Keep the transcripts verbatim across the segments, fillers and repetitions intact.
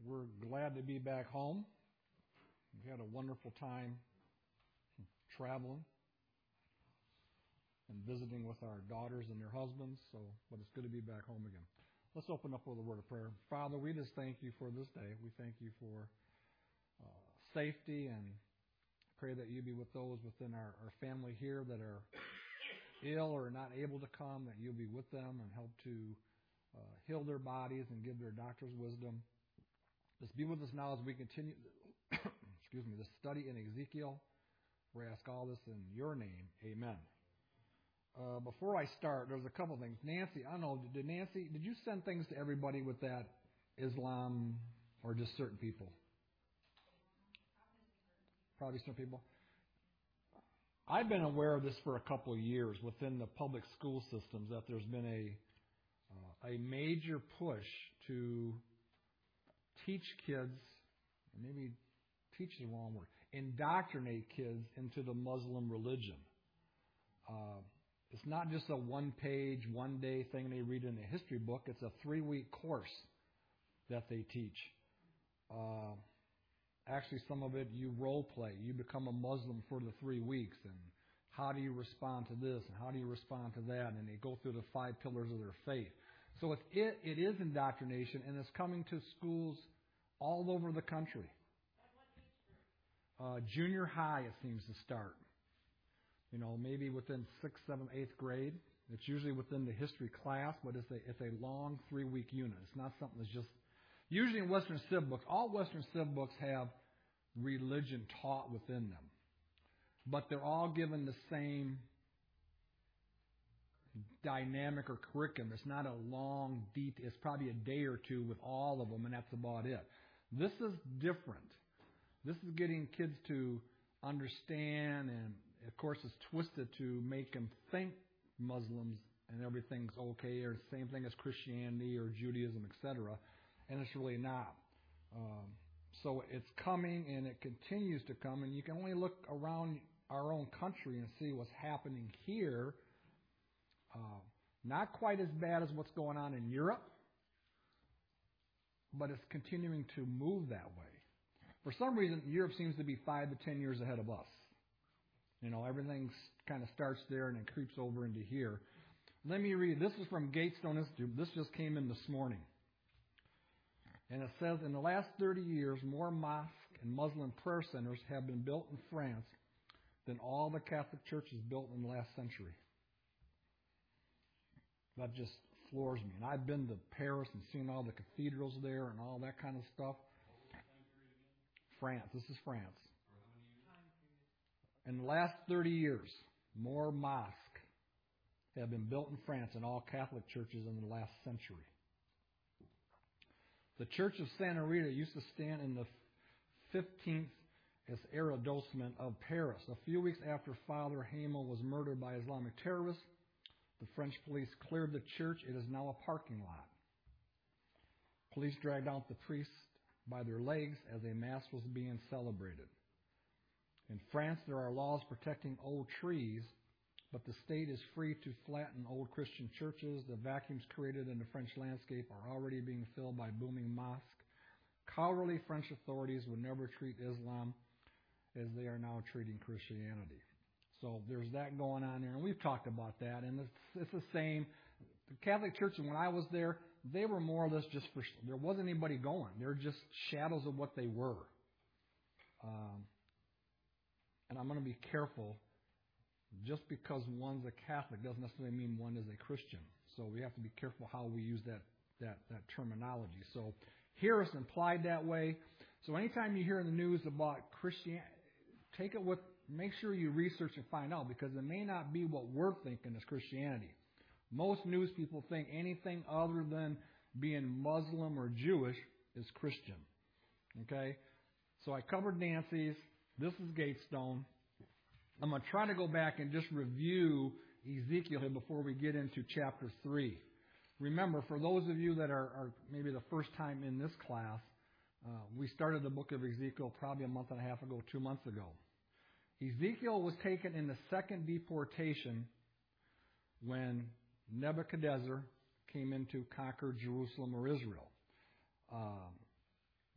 we're glad to be back home. We had a wonderful time traveling and visiting with our daughters and their husbands, so but it's good to be back home again. Let's open up with a word of prayer. Father, we just thank you for this day. We thank you for uh, safety, and pray that you be with those within our, our family here that are ill or not able to come, that you'll be with them and help to uh, heal their bodies and give their doctors wisdom. Just be with us now as we continue, excuse me, the study in Ezekiel. We ask all this in your name. Amen. Uh, before I start, there's a couple things. Nancy, I don't know, did Nancy, did you send things to everybody with that Islam or just certain people? Probably some people. I've been aware of this for a couple of years within the public school systems, that there's been a uh, a major push to teach kids, maybe teach is the wrong word, indoctrinate kids into the Muslim religion. Uh, it's not just a one-page, one-day thing they read in a history book. It's a three-week course that they teach. Uh, actually, some of it you role-play. You become a Muslim for the three weeks, and how do you respond to this, and how do you respond to that, and they go through the five pillars of their faith. So it's, it, it is indoctrination, and it's coming to schools all over the country. Uh, junior high, it seems to start. You know, maybe within sixth, seventh, eighth grade. It's usually within the history class, but it's a, it's a long three-week unit. It's not something that's just... Usually in Western Civ books, all Western Civ books have religion taught within them. But they're all given the same dynamic or curriculum. It's not a long, deep... It's probably a day or two with all of them, and that's about it. This is different. This is getting kids to understand, and of course it's twisted to make them think Muslims and everything's okay, or the same thing as Christianity or Judaism, et cetera. And it's really not. Um, so it's coming, and it continues to come, and you can only look around our own country and see what's happening here. Uh, not quite as bad as what's going on in Europe, but it's continuing to move that way. For some reason, Europe seems to be five to ten years ahead of us. You know, everything kind of starts there and it creeps over into here. Let me read. This is from Gatestone Institute. This just came in this morning. And it says, in the last thirty years, more mosques and Muslim prayer centers have been built in France than all the Catholic churches built in the last century. That just floors me. And I've been to Paris and seen all the cathedrals there and all that kind of stuff. France. This is France. In the last thirty years, more mosques have been built in France than all Catholic churches in the last century. The Church of Santa Rita used to stand in the fifteenth arrondissement of Paris. A few weeks after Father Hamel was murdered by Islamic terrorists, the French police cleared the church. It is now a parking lot. Police dragged out the priests by their legs as a mass was being celebrated. In France, there are laws protecting old trees, but the state is free to flatten old Christian churches. The vacuums created in the French landscape are already being filled by booming mosques. Cowardly French authorities would never treat Islam as they are now treating Christianity. So there's that going on there, and we've talked about that, and it's, it's the same. The Catholic churches, when I was there, they were more or less just for, there wasn't anybody going. They're just shadows of what they were. Um, and I'm going to be careful. Just because one's a Catholic doesn't necessarily mean one is a Christian. So we have to be careful how we use that, that, that terminology. So here it's implied that way. So anytime you hear in the news about Christianity, take it with, make sure you research and find out, because it may not be what we're thinking is Christianity. Most news people think anything other than being Muslim or Jewish is Christian. Okay? So I covered Nancy's. This is Gatestone. I'm going to try to go back and just review Ezekiel here before we get into chapter three. Remember, for those of you that are, are maybe the first time in this class, uh, we started the book of Ezekiel probably a month and a half ago, two months ago. Ezekiel was taken in the second deportation when Nebuchadnezzar came in to conquer Jerusalem or Israel. Um,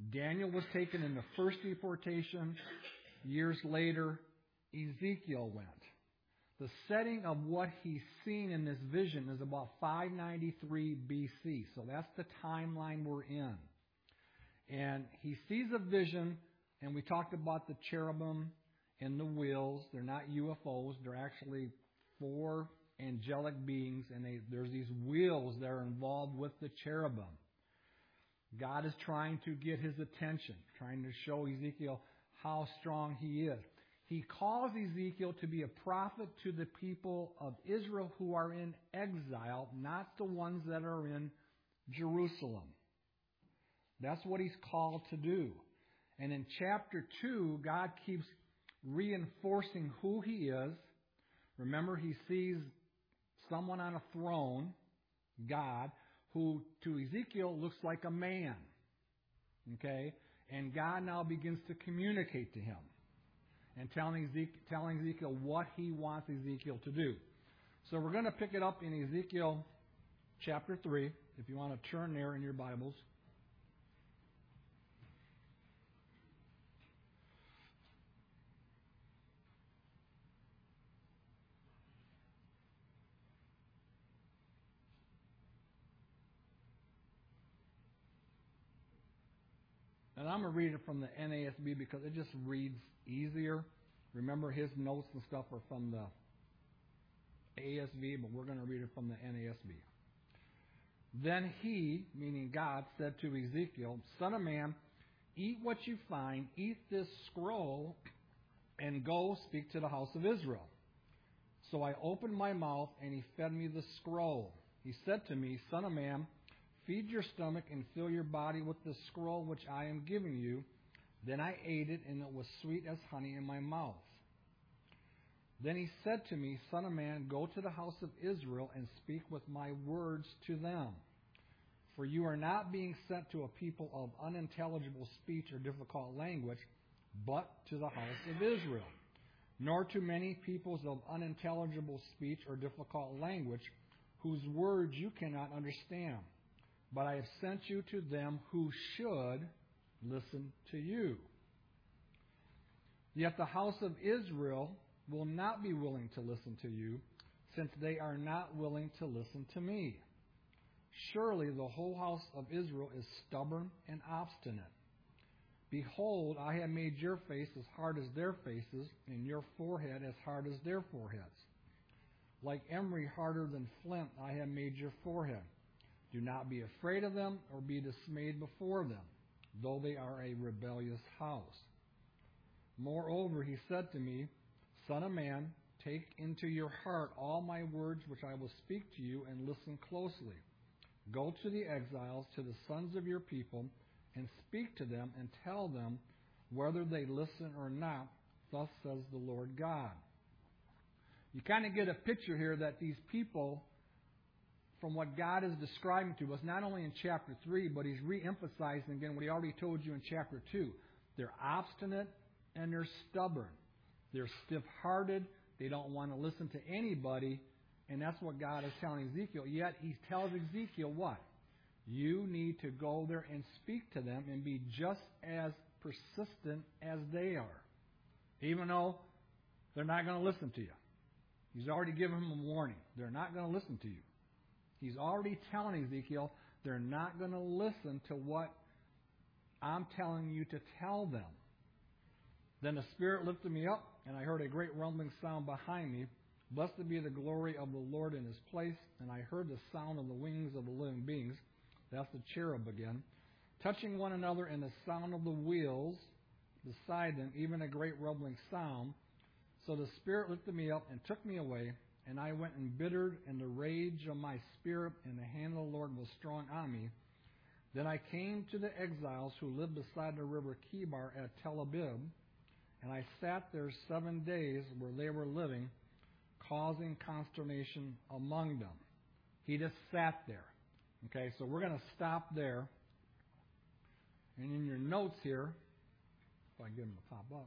Daniel was taken in the first deportation. Years later, Ezekiel went. The setting of what he's seen in this vision is about five ninety-three B C. So that's the timeline we're in. And he sees a vision, and we talked about the cherubim and the wheels. They're not U F Os. They're actually four angelic beings, and they, there's these wheels that are involved with the cherubim. God is trying to get his attention, trying to show Ezekiel how strong he is. He calls Ezekiel to be a prophet to the people of Israel who are in exile, not the ones that are in Jerusalem. That's what he's called to do. And in chapter two, God keeps reinforcing who he is. Remember, he sees someone on a throne, God, who to Ezekiel looks like a man. Okay? And God now begins to communicate to him and telling Ezekiel, telling Ezekiel what he wants Ezekiel to do. So we're going to pick it up in Ezekiel chapter three, if you want to turn there in your Bibles. And I'm going to read it from the N A S B because it just reads easier. Remember, his notes and stuff are from the A S V, but we're going to read it from the N A S B. Then he, meaning God, said to Ezekiel, Son of man, eat what you find, eat this scroll, and go speak to the house of Israel. So I opened my mouth, and he fed me the scroll. He said to me, Son of man, feed your stomach and fill your body with the scroll which I am giving you. Then I ate it, and it was sweet as honey in my mouth. Then he said to me, Son of man, go to the house of Israel and speak with my words to them. For you are not being sent to a people of unintelligible speech or difficult language, but to the house of Israel, nor to many peoples of unintelligible speech or difficult language, whose words you cannot understand. But I have sent you to them who should listen to you. Yet the house of Israel will not be willing to listen to you, since they are not willing to listen to me. Surely the whole house of Israel is stubborn and obstinate. Behold, I have made your face as hard as their faces, and your forehead as hard as their foreheads. Like emery harder than flint, I have made your forehead. Do not be afraid of them or be dismayed before them, though they are a rebellious house. Moreover, he said to me, Son of man, take into your heart all my words which I will speak to you, and listen closely. Go to the exiles, to the sons of your people, and speak to them, and tell them whether they listen or not. Thus says the Lord God. You kind of get a picture here that these people, from what God is describing to us, not only in chapter three, but he's re-emphasizing again what he already told you in chapter two. They're obstinate and they're stubborn. They're stiff-hearted. They don't want to listen to anybody. And that's what God is telling Ezekiel. Yet he tells Ezekiel what? You need to go there and speak to them and be just as persistent as they are, even though they're not going to listen to you. He's already given him a warning. They're not going to listen to you. He's already telling Ezekiel they're not going to listen to what I'm telling you to tell them. Then the Spirit lifted me up, and I heard a great rumbling sound behind me. Blessed be the glory of the Lord in his place. And I heard the sound of the wings of the living beings. That's the cherub again. Touching one another, and the sound of the wheels beside them, even a great rumbling sound. So the Spirit lifted me up and took me away. And I went embittered in the rage of my spirit, and the hand of the Lord was strong on me. Then I came to the exiles who lived beside the river Chebar at Tel Abib, and I sat there seven days where they were living, causing consternation among them. He just sat there. Okay, so we're going to stop there. And in your notes here, if I can get them to pop up,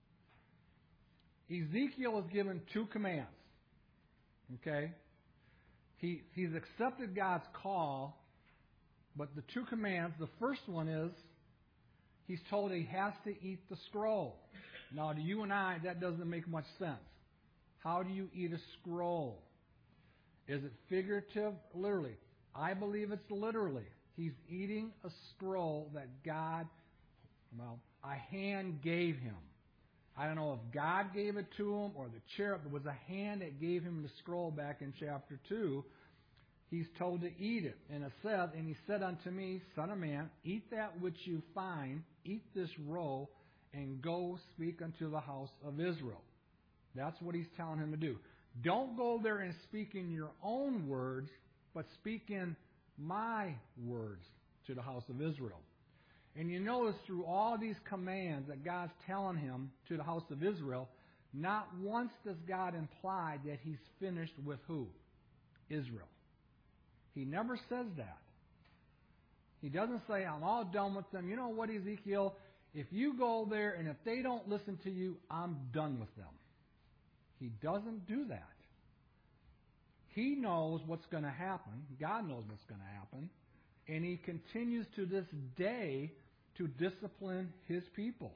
Ezekiel is given two commands. Okay? He, he's accepted God's call, but the two commands, the first one is, He's told he has to eat the scroll. Now, to you and I, that doesn't make much sense. How do you eat a scroll? Is it figurative? Literally. I believe it's literally. He's eating a scroll that God, well, a hand gave him. I don't know if God gave it to him or the cherub. It was a hand that gave him the scroll back in chapter two. He's told to eat it. And it says, and he said unto me, Son of man, eat that which you find, eat this roll, and go speak unto the house of Israel. That's what he's telling him to do. Don't go there and speak in your own words, but speak in my words to the house of Israel. And you notice through all these commands that God's telling him to the house of Israel, not once does God imply that he's finished with who? Israel. He never says that. He doesn't say, I'm all done with them. You know what, Ezekiel? If you go there and if they don't listen to you, I'm done with them. He doesn't do that. He knows what's going to happen. God knows what's going to happen. And he continues to this day to discipline his people.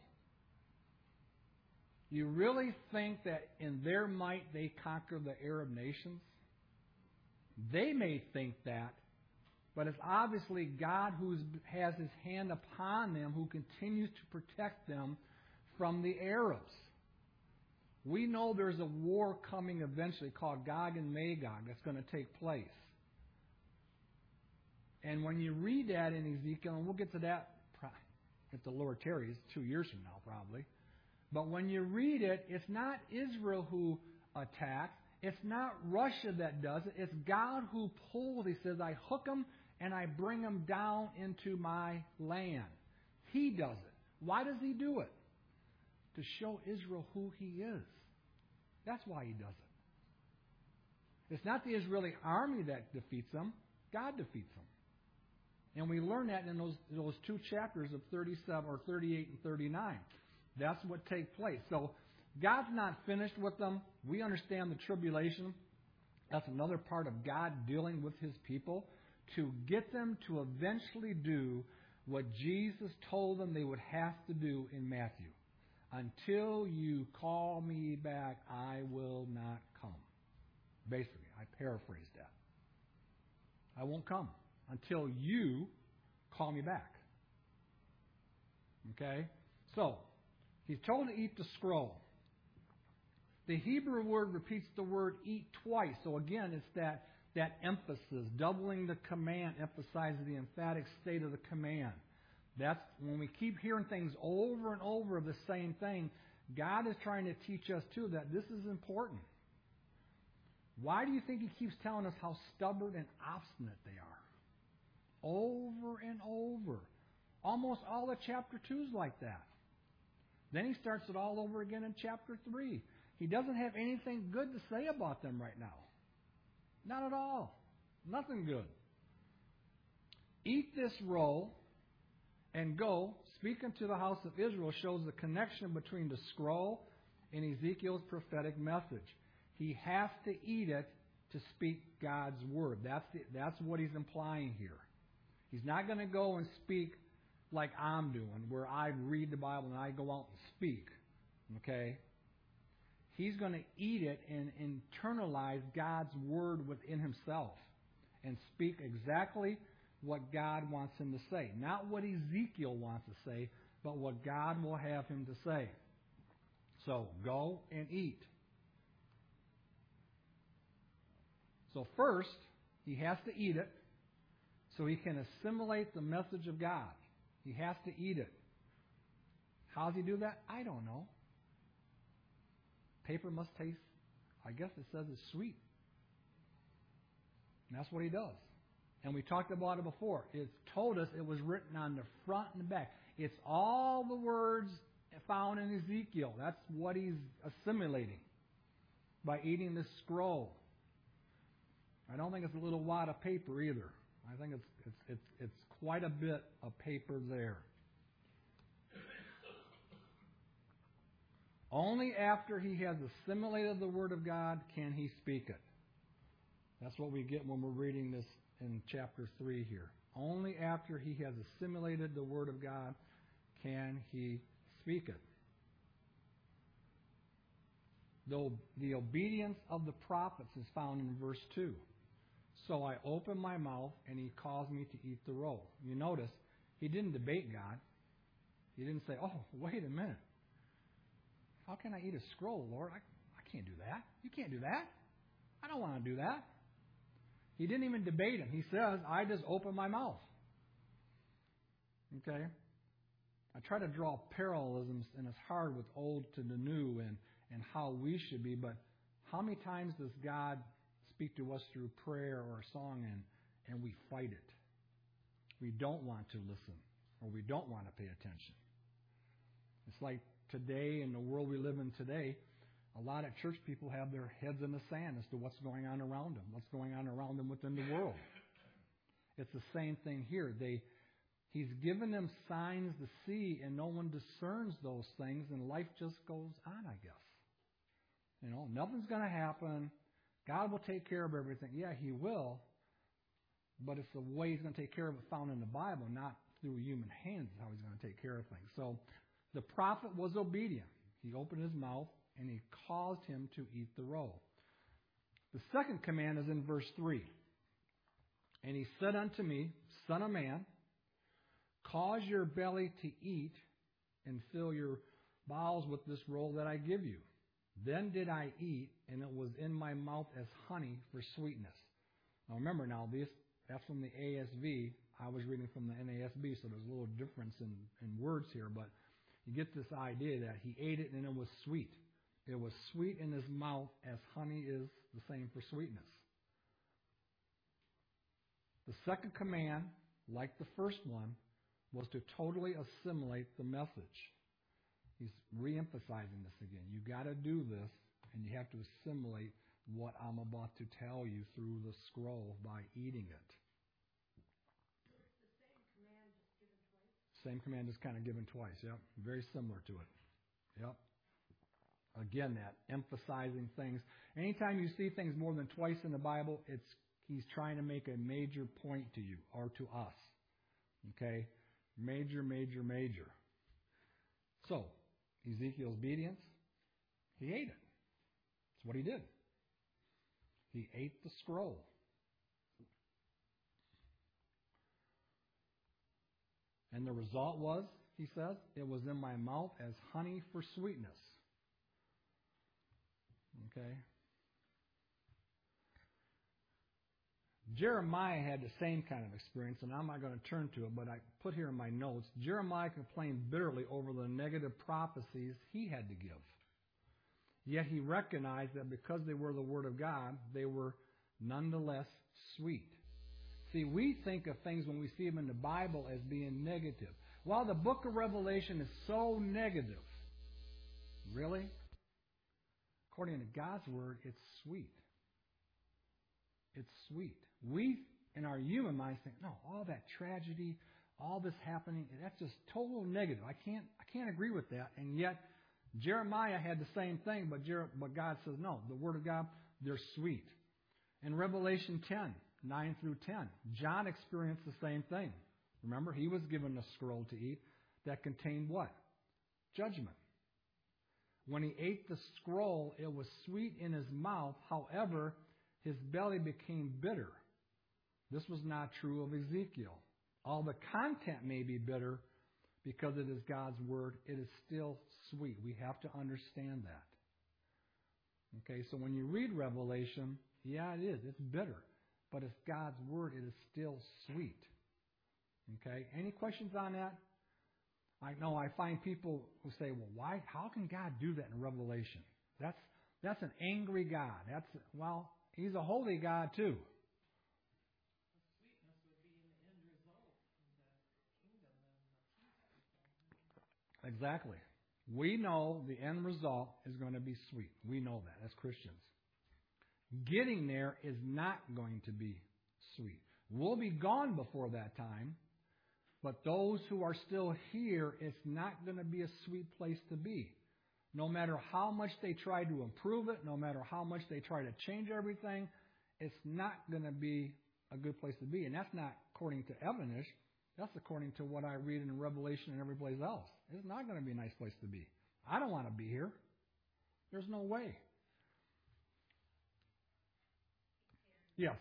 You really think that in their might they conquer the Arab nations? They may think that, but it's obviously God who has his hand upon them, who continues to protect them from the Arabs. We know there's a war coming eventually called Gog and Magog that's going to take place. And when you read that in Ezekiel, and we'll get to that if the Lord tarries, two years from now probably. But when you read it, it's not Israel who attacks. It's not Russia that does it. It's God who pulls. He says, I hook them and I bring them down into my land. He does it. Why does he do it? To show Israel who he is. That's why he does it. It's not the Israeli army that defeats them. God defeats them. And we learn that in those, those two chapters of thirty-seven or thirty-eight and thirty-nine. That's what takes place. So God's not finished with them. We understand the tribulation. That's another part of God dealing with his people to get them to eventually do what Jesus told them they would have to do in Matthew. Until you call me back, I will not come. Basically, I paraphrased that. I won't come until you call me back. Okay? So, he's told to eat the scroll. The Hebrew word repeats the word eat twice. So again, it's that, that emphasis, doubling the command, emphasizes the emphatic state of the command. That's when we keep hearing things over and over of the same thing, God is trying to teach us too that this is important. Why do you think he keeps telling us how stubborn and obstinate they are? Over and over. Almost all of chapter two is like that. Then he starts it all over again in chapter three. He doesn't have anything good to say about them right now. Not at all. Nothing good. Eat this roll and go, speak unto the house of Israel, shows the connection between the scroll and Ezekiel's prophetic message. He has to eat it to speak God's word. That's the, that's what he's implying here. He's not going to go and speak like I'm doing, where I read the Bible and I go out and speak. Okay? He's going to eat it and internalize God's word within himself and speak exactly what God wants him to say. Not what Ezekiel wants to say, but what God will have him to say. So, go and eat. So first, he has to eat it so he can assimilate the message of God. He has to eat it. How does he do that? I don't know. Paper must taste, I guess it says it's sweet. And that's what he does. And we talked about it before. It's told us it was written on the front and the back. It's all the words found in Ezekiel. That's what he's assimilating by eating this scroll. I don't think it's a little wad of paper either. I think it's it's it's it's quite a bit of paper there. Only after he has assimilated the Word of God can he speak it. That's what we get when we're reading this in chapter three here. Only after he has assimilated the Word of God can he speak it? The, the obedience of the prophets is found in verse two. So I opened my mouth, and he caused me to eat the roll. You notice, he didn't debate God. He didn't say, oh, wait a minute. How can I eat a scroll, Lord? I, I can't do that. You can't do that. I don't want to do that. He didn't even debate him. He says, I just opened my mouth. Okay? I try to draw parallelisms, and it's hard with old to the new and, and how we should be, but how many times does God speak to us through prayer or a song and, and we fight it? We don't want to listen, or we don't want to pay attention. It's like today, in the world we live in today, a lot of church people have their heads in the sand as to what's going on around them, what's going on around them within the world. It's the same thing here. They, He's given them signs to see, and no one discerns those things, and life just goes on, I guess. You know, nothing's going to happen. God will take care of everything. Yeah, He will, but it's the way He's going to take care of it found in the Bible, not through human hands how He's going to take care of things. So the prophet was obedient. He opened his mouth, and He caused him to eat the roll. The second command is in verse three. And He said unto me, Son of man, cause your belly to eat and fill your bowels with this roll that I give you. Then did I eat, and it was in my mouth as honey for sweetness. Now remember now, this that's from the A S V. I was reading from the N A S B, so there's a little difference in, in words here, but you get this idea that he ate it and it was sweet. It was sweet in his mouth as honey is the same for sweetness. The second command, like the first one, was to totally assimilate the message. He's re-emphasizing this again. You got to do this, and you have to assimilate what I'm about to tell you through the scroll by eating it. So it's the same command just given twice? Same command is kind of given twice, yep. Very similar to it. Yep. Again, that emphasizing things. Anytime you see things more than twice in the Bible, it's he's trying to make a major point to you or to us. Okay? Major, major, major. So, Ezekiel's obedience, he ate it. That's what he did. He ate the scroll. And the result was, he says, it was in my mouth as honey for sweetness. Okay? Jeremiah had the same kind of experience, and I'm not going to turn to it, but I put here in my notes, Jeremiah complained bitterly over the negative prophecies he had to give. Yet he recognized that because they were the Word of God, they were nonetheless sweet. See, we think of things when we see them in the Bible as being negative. Well, the book of Revelation is so negative. Really? According to God's Word, it's sweet. It's sweet. We, in our human minds, think, no, all that tragedy, all this happening, that's just total negative. I can't, I can't agree with that. And yet, Jeremiah had the same thing, but, Jer- but God says, no, the Word of God, they're sweet. In Revelation ten, nine through ten, John experienced the same thing. Remember, he was given a scroll to eat that contained what? Judgment. When he ate the scroll, it was sweet in his mouth. However, his belly became bitter. This was not true of Ezekiel. All the content may be bitter because it is God's Word. It is still sweet. We have to understand that. Okay, so when you read Revelation, yeah, it is. It's bitter. But it's God's Word. It is still sweet. Okay, any questions on that? I know I find people who say, well, why? How can God do that in Revelation? That's that's an angry God. That's well, He's a holy God too. The sweetness would be in the end result of the kingdom and the peace. Exactly. We know the end result is going to be sweet. We know that as Christians. Getting there is not going to be sweet. We'll be gone before that time, but those who are still here, it's not going to be a sweet place to be. No matter how much they try to improve it, no matter how much they try to change everything, it's not going to be a good place to be. And that's not according to Evanish. That's according to what I read in Revelation and every place else. It's not going to be a nice place to be. I don't want to be here. There's no way. Yes.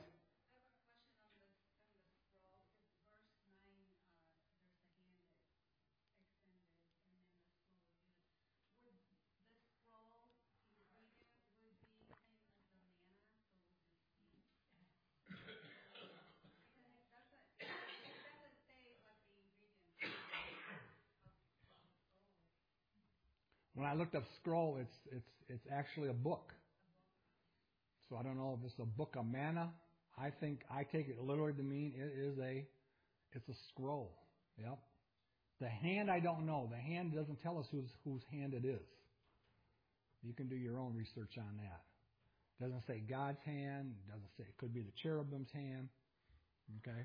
When I looked up scroll, it's it's it's actually a book. So I don't know if it's a book of manna. I think I take it literally to mean it is a it's a scroll. Yep. The hand I don't know. The hand doesn't tell us whose whose hand it is. You can do your own research on that. It doesn't say God's hand. It doesn't say it could be the cherubim's hand. Okay.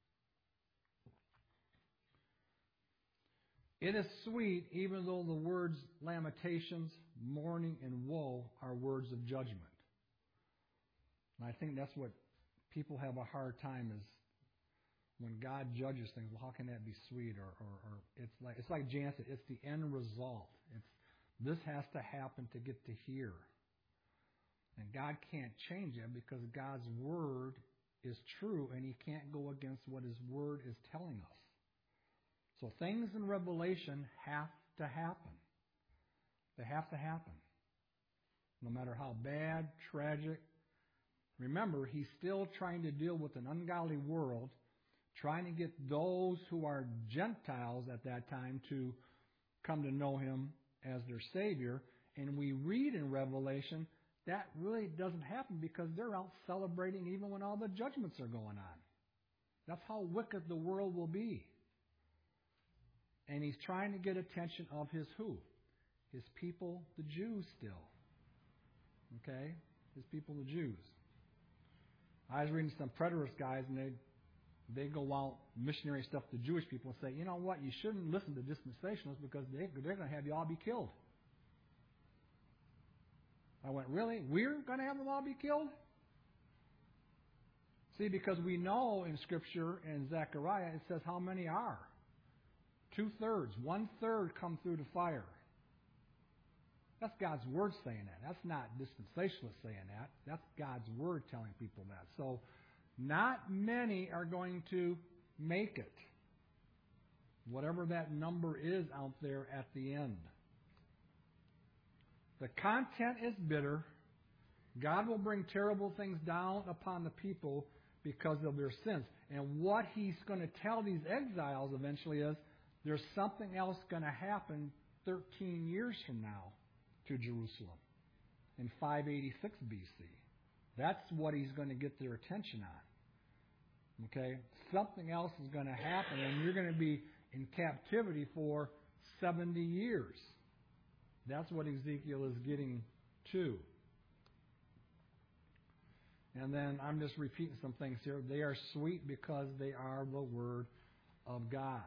It is sweet, even though the words lamentations, mourning, and woe are words of judgment. And I think that's what people have a hard time is when God judges things. Well, how can that be sweet? Or, or, or it's like it's like Jan said, it's the end result. It's this has to happen to get to here, and God can't change it because God's word is true, and He can't go against what His word is telling us. So things in Revelation have to happen. They have to happen. No matter how bad, tragic. Remember, He's still trying to deal with an ungodly world, trying to get those who are Gentiles at that time to come to know Him as their Savior. And we read in Revelation that really doesn't happen because they're out celebrating even when all the judgments are going on. That's how wicked the world will be. And He's trying to get attention of His who? His people, the Jews still. Okay? His people, the Jews. I was reading some preterist guys, and they they go out missionary stuff to Jewish people and say, you know what, you shouldn't listen to dispensationalists because they, they're going to have you all be killed. I went, really? We're going to have them all be killed? See, because we know in Scripture, in Zechariah, it says how many are. Two-thirds, one-third come through the fire. That's God's Word saying that. That's not dispensationalists saying that. That's God's Word telling people that. So, not many are going to make it. Whatever that number is out there at the end. The content is bitter. God will bring terrible things down upon the people because of their sins. And what He's going to tell these exiles eventually is, there's something else going to happen thirteen years from now to Jerusalem in five eighty-six B C. That's what He's going to get their attention on. Okay? Something else is going to happen, and you're going to be in captivity for seventy years. That's what Ezekiel is getting to. And then I'm just repeating some things here. They are sweet because they are the Word of God.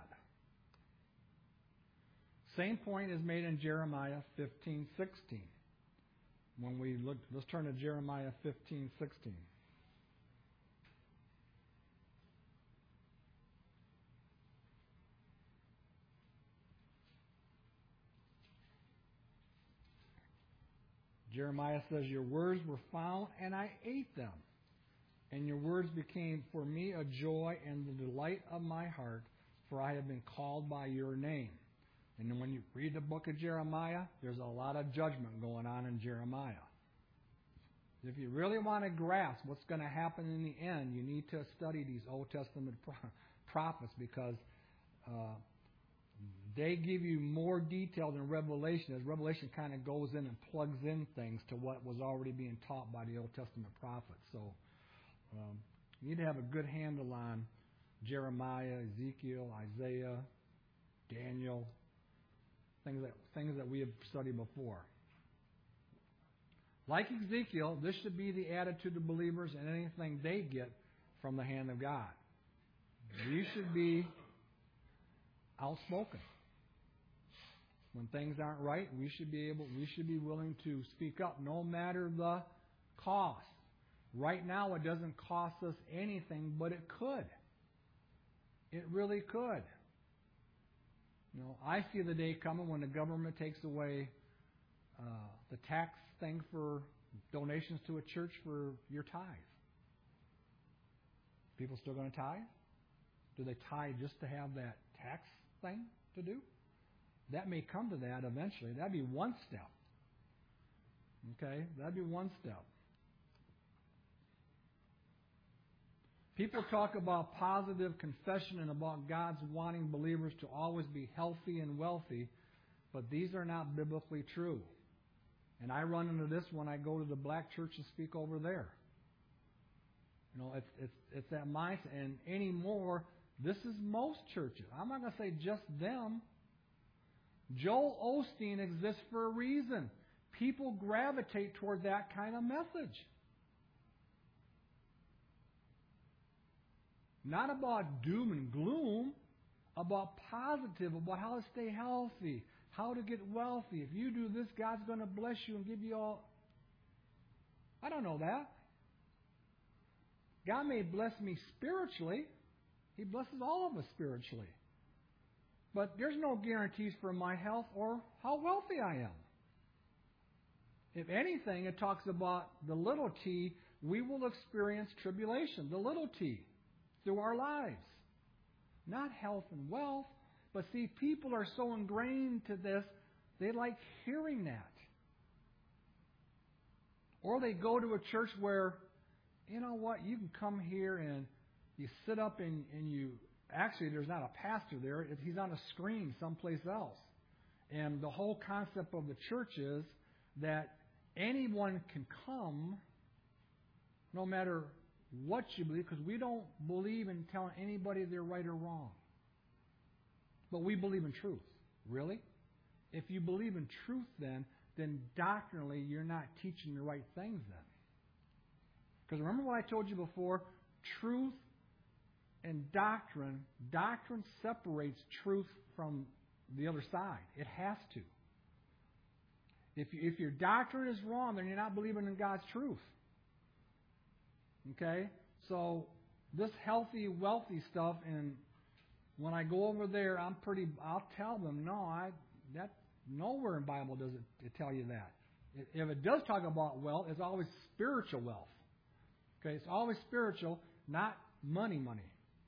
Same point is made in Jeremiah fifteen sixteen. When we look, let's turn to Jeremiah fifteen sixteen. Jeremiah says, your words were found, and I ate them. And your words became for me a joy and the delight of my heart, for I have been called by your name. And then when you read the book of Jeremiah, there's a lot of judgment going on in Jeremiah. If you really want to grasp what's going to happen in the end, you need to study these Old Testament prophets because uh, they give you more detail than Revelation, as Revelation kind of goes in and plugs in things to what was already being taught by the Old Testament prophets. So um, you need to have a good handle on Jeremiah, Ezekiel, Isaiah, Daniel, things that things that we have studied before. Like Ezekiel, this should be the attitude of believers in anything they get from the hand of God. We should be outspoken. When things aren't right, we should be able, we should be willing to speak up, no matter the cost. Right now, it doesn't cost us anything, but it could. It really could. You know, I see the day coming when the government takes away uh, the tax thing for donations to a church for your tithe. People still going to tithe? Do they tithe just to have that tax thing to do? That may come to that eventually. That'd be one step. Okay? That'd be one step. People talk about positive confession and about God's wanting believers to always be healthy and wealthy, but these are not biblically true. And I run into this when I go to the black church and speak over there. You know, it's it's it's that mindset. And anymore, this is most churches. I'm not going to say just them. Joel Osteen exists for a reason. People gravitate toward that kind of message. Not about doom and gloom, about positive, about how to stay healthy, how to get wealthy. If you do this, God's going to bless you and give you all. I don't know that. God may bless me spiritually. He blesses all of us spiritually. But there's no guarantees for my health or how wealthy I am. If anything, it talks about the little t, we will experience tribulation, the little t, through our lives. Not health and wealth, but see, people are so ingrained to this, they like hearing that. Or they go to a church where, you know what, you can come here and you sit up and, and you, actually there's not a pastor there, he's on a screen someplace else. And the whole concept of the church is that anyone can come, no matter what you believe, because we don't believe in telling anybody they're right or wrong. But we believe in truth. Really? If you believe in truth then, then doctrinally you're not teaching the right things then. Because remember what I told you before? Truth and doctrine, doctrine separates truth from the other side. It has to. If you, if your doctrine is wrong, then you're not believing in God's truth. Okay? So this healthy, wealthy stuff, and when I go over there, I'm pretty. I'll tell them, no, I that nowhere in the Bible does it, it tell you that. If it does talk about wealth, it's always spiritual wealth. Okay, it's always spiritual, not money, money.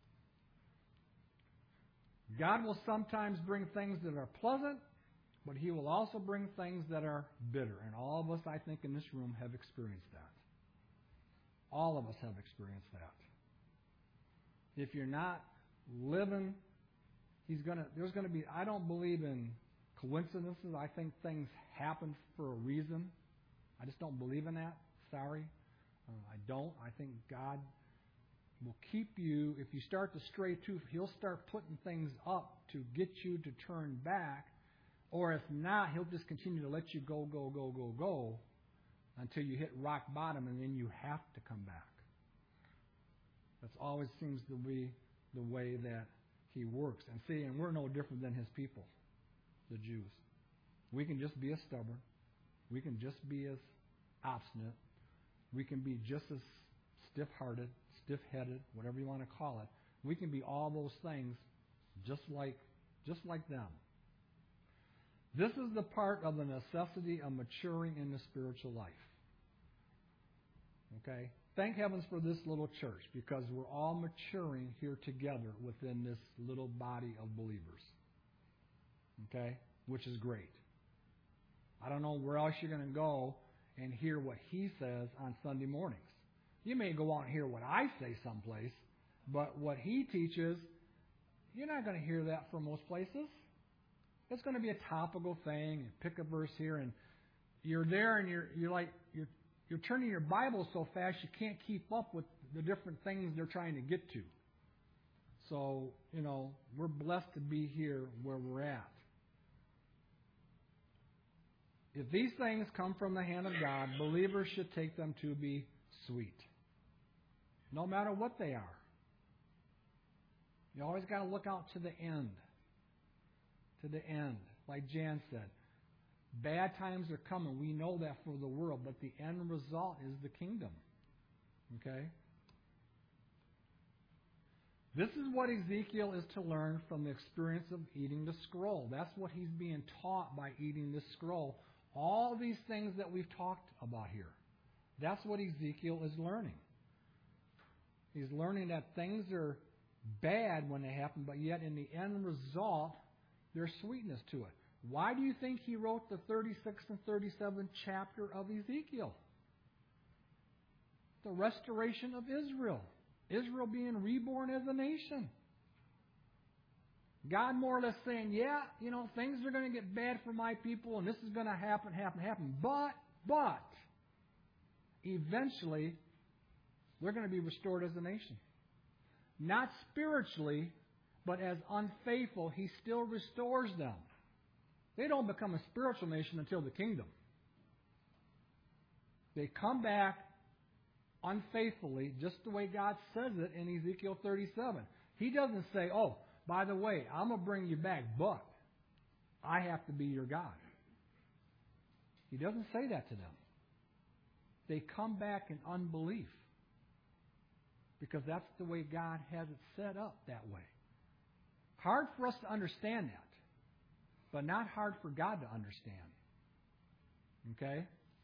God will sometimes bring things that are pleasant, but He will also bring things that are bitter. And all of us, I think, in this room have experienced that. All of us have experienced that. If you're not living, He's gonna. There's going to be. I don't believe in coincidences. I think things happen for a reason. I just don't believe in that. Sorry, uh, I don't. I think God will keep you. If you start to stray too, He'll start putting things up to get you to turn back. Or if not, He'll just continue to let you go, go, go, go, go until you hit rock bottom, and then you have to come back. That always seems to be the way that He works. And see, and we're no different than His people, the Jews. We can just be as stubborn. We can just be as obstinate. We can be just as stiff-hearted, stiff-headed, whatever you want to call it. We can be all those things just like, just like them. This is the part of the necessity of maturing in the spiritual life. Okay? Thank heavens for this little church, because we're all maturing here together within this little body of believers. Okay? Which is great. I don't know where else you're going to go and hear what he says on Sunday mornings. You may go out and hear what I say someplace, but what he teaches, you're not going to hear that from most places. It's going to be a topical thing, and pick a verse here, and you're there, and you're you're like you're you're turning your Bible so fast you can't keep up with the different things they're trying to get to. So, you know, we're blessed to be here where we're at. If these things come from the hand of God, believers should take them to be sweet, no matter what they are. You always got to look out to the end. To the end. Like Jan said, bad times are coming. We know that for the world, but the end result is the kingdom. Okay? This is what Ezekiel is to learn from the experience of eating the scroll. That's what he's being taught by eating this scroll. All these things that we've talked about here. That's what Ezekiel is learning. He's learning that things are bad when they happen, but yet in the end result, there's sweetness to it. Why do you think he wrote the thirty-sixth and thirty-seventh chapter of Ezekiel? The restoration of Israel. Israel being reborn as a nation. God more or less saying, yeah, you know, things are going to get bad for my people, and this is going to happen, happen, happen. But, but, eventually, they're going to be restored as a nation. Not spiritually, but as unfaithful, he still restores them. They don't become a spiritual nation until the kingdom. They come back unfaithfully, just the way God says it in Ezekiel thirty-seven. He doesn't say, oh, by the way, I'm going to bring you back, but I have to be your God. He doesn't say that to them. They come back in unbelief. Because that's the way God has it set up that way. Hard for us to understand that. But not hard for God to understand. Okay?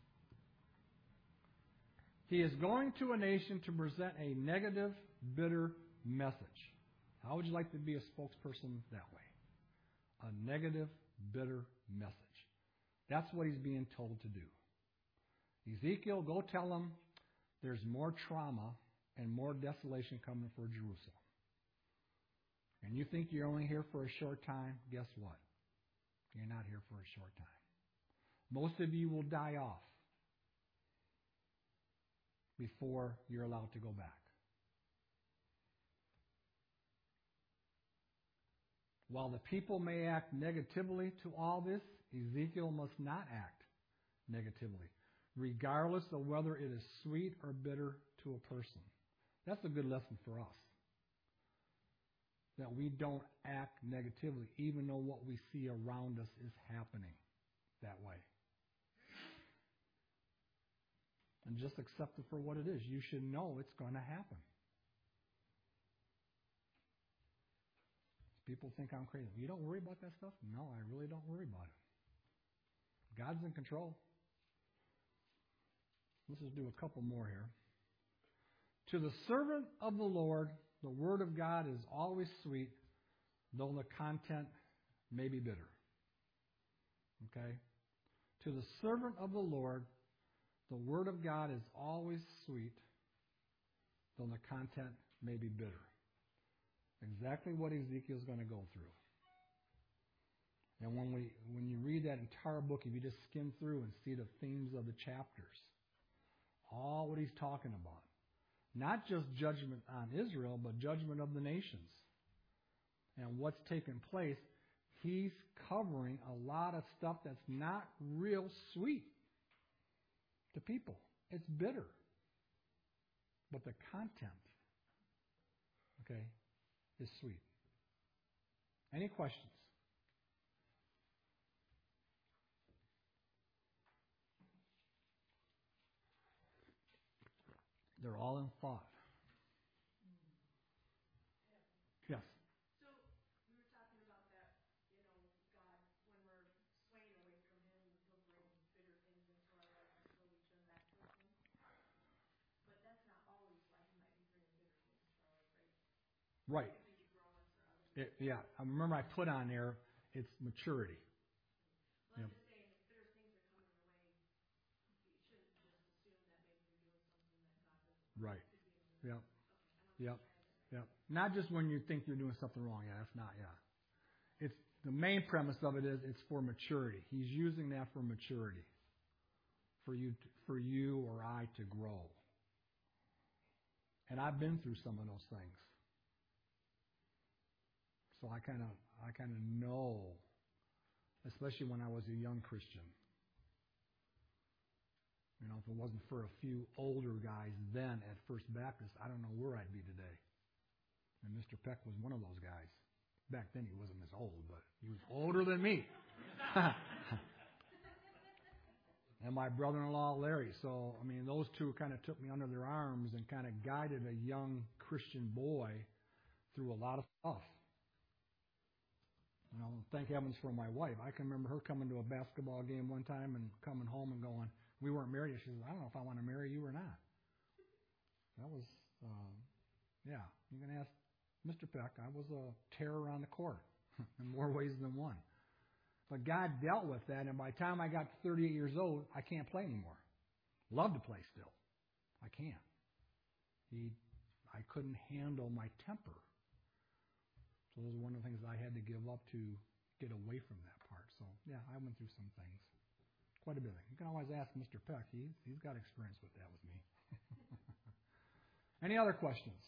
He is going to a nation to present a negative, bitter message. How would you like to be a spokesperson that way? A negative, bitter message. That's what he's being told to do. Ezekiel, go tell them there's more trauma and more desolation coming for Jerusalem. And you think you're only here for a short time? Guess what? You're not here for a short time. Most of you will die off before you're allowed to go back. While the people may act negatively to all this, Ezekiel must not act negatively, regardless of whether it is sweet or bitter to a person. That's a good lesson for us. That we don't act negatively, even though what we see around us is happening that way. And just accept it for what it is. You should know it's going to happen. People think I'm crazy. You don't worry about that stuff? No, I really don't worry about it. God's in control. Let's just do a couple more here. To the servant of the Lord, the word of God is always sweet, though the content may be bitter. Okay? To the servant of the Lord, the word of God is always sweet, though the content may be bitter. Exactly what Ezekiel is going to go through. And when we when you read that entire book, if you just skim through and see the themes of the chapters, all what he's talking about. Not just judgment on Israel, but judgment of the nations. And what's taken place, he's covering a lot of stuff that's not real sweet to people. It's bitter. But the content, okay, is sweet. Any questions? They're all in thought. Yes. So we were talking about that, you know, God, when we're swaying away from Him, He'll bring bitter things into our life and slowly turn back towards Him. But that's not always why He might be bringing bitter things to our life, right? Right. It may be growing us or other. It, yeah. I remember I put on there, it's maturity. Well, Yep. I'm just saying, if there's things that are coming your way, you shouldn't just assume that maybe you're doing something that God doesn't want. Right. It could be a Yep. Okay, I want Yep. to try that. Yep. Not just when you think you're doing something wrong. Yeah, that's not, yeah. It's the main premise of it is it's for maturity. He's using that for maturity. For you to, for you or I to grow. And I've been through some of those things. So I kind of I kind of know, especially when I was a young Christian. You know, if it wasn't for a few older guys then at First Baptist, I don't know where I'd be today. And Mister Peck was one of those guys. Back then he wasn't as old, but he was older than me. And my brother-in-law, Larry. So, I mean, those two kind of took me under their arms and kind of guided a young Christian boy through a lot of stuff. You know, thank heavens for my wife. I can remember her coming to a basketball game one time and coming home and going, we weren't married. She says, I don't know if I want to marry you or not. That was, uh, yeah, you can ask Mister Peck. I was a terror on the court in more ways than one. But God dealt with that, and by the time I got to thirty-eight years old, I can't play anymore. Love to play still. I can't. He, I couldn't handle my temper. So those are one of the things I had to give up to get away from that part. So, yeah, I went through some things. Quite a bit. You can always ask Mister Peck. He, he's got experience with that with me. Any other questions?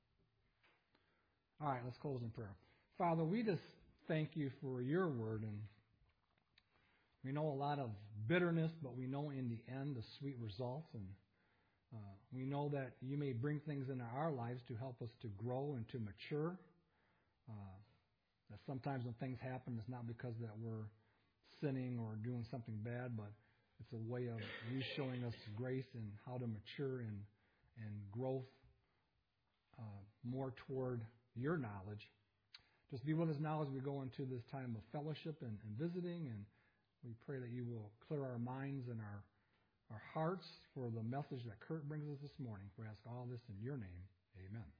All right, let's close in prayer. Father, we just thank you for your word. And we know a lot of bitterness, but we know in the end the sweet results. And uh, we know that you may bring things into our lives to help us to grow and to mature. Uh, that sometimes when things happen, it's not because that we're sinning or doing something bad, but it's a way of you showing us grace and how to mature and and growth uh, more toward your knowledge. Just be with us now as we go into this time of fellowship and, and visiting, and we pray that you will clear our minds and our our hearts for the message that Kurt brings us this morning. We ask all this in your name. Amen.